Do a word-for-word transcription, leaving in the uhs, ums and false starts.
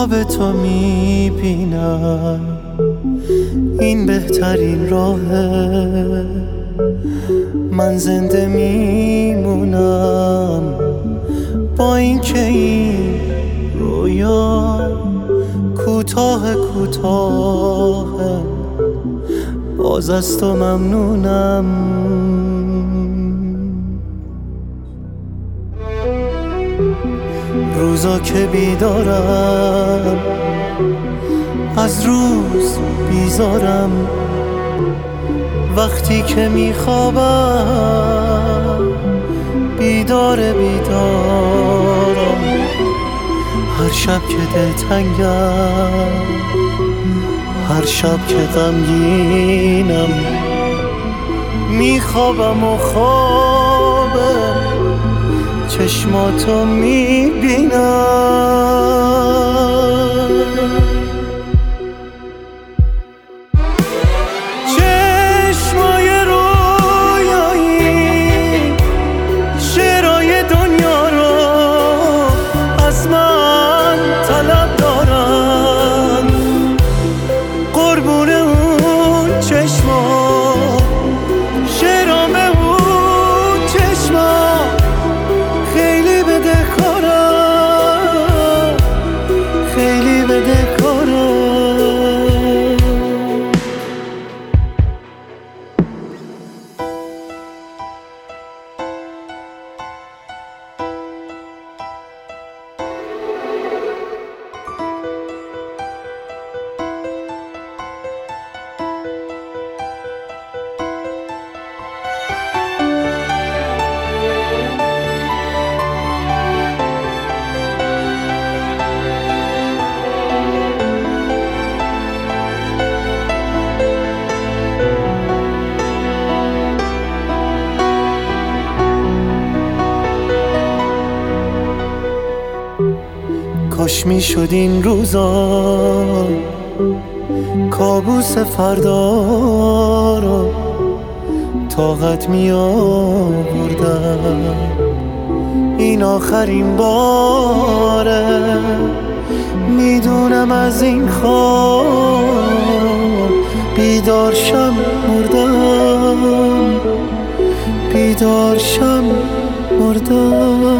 خواب تو میبینم، این بهترین راهه. من زنده میمونم با این که این رویا کوتاه کوتاه، باز از تو ممنونم. روزا که بیدارم از روز بیزارم، وقتی که میخوابم بیدار بیدارم. هر شب که دلتنگم، هر شب که غمگینم، میخوابم و خوابم چشماتو میبینم. چشمای رویایی شعرهای دنیا رو از من طلب دارن، قربون اون چشما شعرام اون چشما خیلی بدهکارم، خیلی بدهکارم. کاش می شد این روزا کابوس فردا رو طاقت می آوردم. این آخرین باره، میدونم از این خواب بیدار شم مردم، بیدار شم مردم.